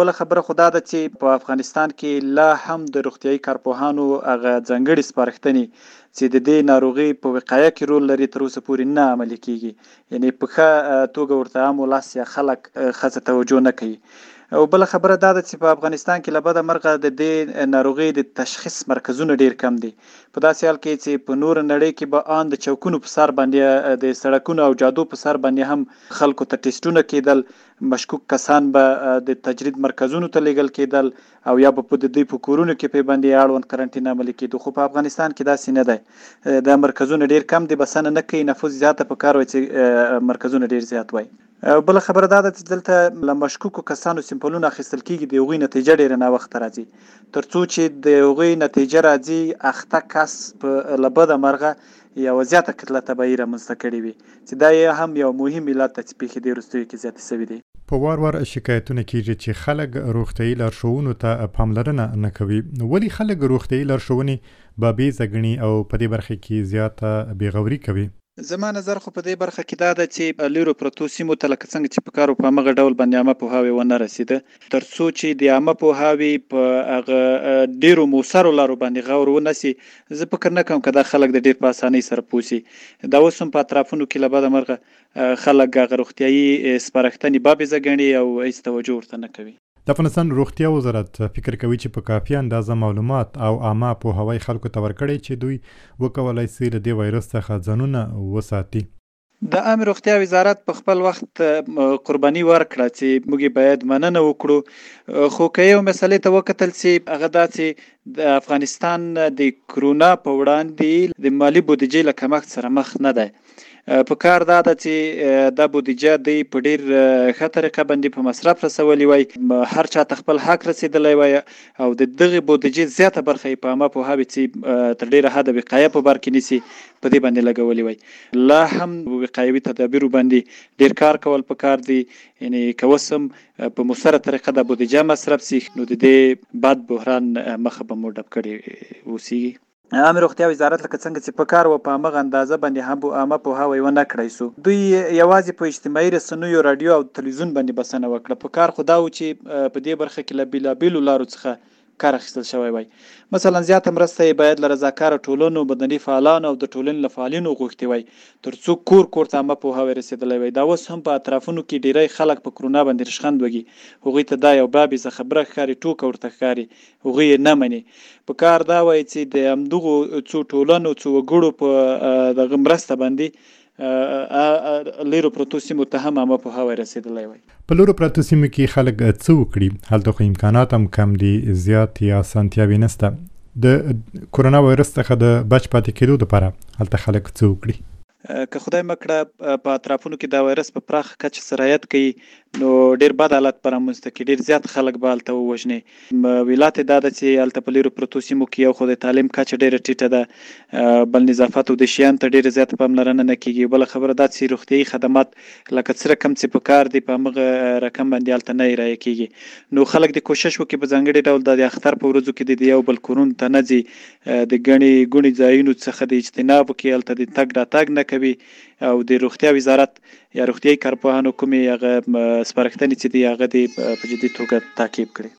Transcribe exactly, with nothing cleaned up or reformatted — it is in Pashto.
بله خبره خو دا ده چې په افغانستان کې لا هم د روغتیایي کارپوهانو هغه ځانګړي سپارښتنې چې د دې ناروغۍ په وقایه کې رول لري تر اوسه پورې نه عملي کیږي، یعنی په ښه توګه ورته عام ولس یا خلک ښه توجه نه کوي. او بله خبره دا ده چې په افغانستان کې له بده مرغه د دې ناروغۍ د تشخیص مرکزونه ډیر کم دي، په داسې حال کې چې په نور نړۍ کې به آن د چوکونو په سر باندې د سړکونو او جادو په سر باندې هم خلکو ته ټیسټونه کېدل، مشکوک کسان به د تجرید مرکزونو ته لیږل کېدل او یا به په د دوی په کورونو کې په باندې اړوند کرنټین عملي کېدو. خو په افغانستان کې داسې نه دی، دا مرکزونه ډیر کم دي، بسنه نه کوي، نفوذ زیاته پکار وای چې مرکزونه ډیر زیات وای. بله خبره دا ده چې دلته له مشکوکو کسانو سمپلونه اخیستل کېږي، د هغوی نتیجه ډېره ناوخته راځي، تر څو چې د هغوی نتیجه راځي اخته کس په له بده مرغه یوه زیاته کتله تبعي رامنځته کړې وي، چې دا یې هم یو مهم علت ده چې پیښې دې وروستیو کې زیاتې شوي دي. په وار وار شکایتونه کیږي چې خلک روغتیایي لارښوونو ته پاملرنه نه کوي. ولې خلک روغتیایي لارښوونې بابیزه ګڼي او په دې برخه کې زیاته بېغوري کوي؟ زما نظر خو په دې برخه کې دا ده چې لیرو پرتو سیمو ته لکه څنګه چې په کار په همغه ډول باندې عامه پوهاوی ونه رسېده، تر څو چې د عامه پوهاوی په هغه ډېرو مؤثرو لارو باندې غور ونه سي، زه فکر نه کوم که دا خلک د ډېر په اسانۍ سره پوه سي. دا اوس هم په اطرافونو کې له بده مرغه خلک هغه روغتیایي سپارښتنې بابیزه ګڼي او هېڅ توجه ورته نه کوي. د افغانستان روغتیا وزارت فکر کوي چې په کافي اندازه معلومات او عامه پوهاوی خلکو ته ورکړی چې دوی وکولای سي له دې وایرس څخه ځانونه وساتي. د عامې روغتیا وزارت په خپل وخت قرباني ورکړه چې موږ باید مننه وکړو، خو که یو مسلې ته وکتل چې هغه دا چې د افغانستان د کرونا په وړاندې د مالی بودیجې له کمښت سره مخ نه دی. په کار دا ده چې دا بودیجه دوی په ډیر ښه طریقه باندې په مصرف رسولي وای، هر چا ته خپل حق رسیدلی وای او د دغې بودیجې زیاته برخه یې په عامه پوهاوي چې تر ډیره حده وقایه په بر کې نیسي په دې باندې لګولي وای. لا هم وقایوي تدابیرو باندې ډیر کار کول پکار دي، یعنی که اوس هم په مؤثره طریقه د بودیجه مصرف سي نو د دې بد بحران مخه به مو ډب کړې اوسیږي. عامې روغتیا وزارت لکه څنګه چې په کار و په همغه اندازه باندې هم عامه پوهاوی ونه کړی سو، دوی یوازې په اجتماعي رسنیو، راډیو او تلویزیون باندې بسنه وکړه. په کار خو دا و چې په دې برخه کې له بېلابېلو لارو څخه کار اخیستل شوی وای. مثلا زیاته مرسته یې باید له رضاکاره ټولنو، مدني فعالانو او د ټولنې له فعالینو غوښتې وای، تر څو کور کور ته عامه پوهاوی رسېدلی وای. دا اوس هم په اطرافونو کې ډیری خلک په کرونا باندې رشخند وږي، هغوی ته دا یو بابیزه خبره ښکاري، ټوکه ورته ښکاري، هغوی یې نه مني. په کار دا وای چې د همدغو څو ټولنو، څو وګړو په دغه مرسته باندې لیرو پرتو سیمو ته هم عامه پوهاوی رسېدلی وای. په لیرو پرتو سیمو کې خلک څه وکړي؟ هلته خو امکانات هم کم دي، زیات یا اسانتیاوې نشته. د کرونا وایرس څخه د بچ پاتې کېدو لپاره هلته خلک څه وکړي؟ که خدای مکړه په اطرافونو کې دا وایرس په پراخه کچه سرایت کوي نو ډیر بد حالت به رامنځته کړي، ډیر زیات خلک به هلته ووژني. علت یې دا ده چې هلته په لیرو پرتو سیمو کې یو خو د تعلیم کچه ډیره ټیټه ده، بل نظافت او د شیانو ته ډیره زیاته پاملرنه نه کیږي. بله خبره دا چې روغتیایي خدمات لکه څه رقم چې په کار دي په همغه رقم باندې هلته نه ارایه کیږي. نو خلک د کوشش وکړي په ځانګړي ډول د اختر په ورځو کې د یو بل کورونو ته نه ځي، د ګڼې ګوڼې ځایونو څخه د اجتناب وکړي، هلته د تګ راتګ نه کوي او د روغتیا وزارت یا روغتیایي کارپوهانو کومې هغه سپارښتنې چې دي هغه دې په جدي توګه تعقیب کړي.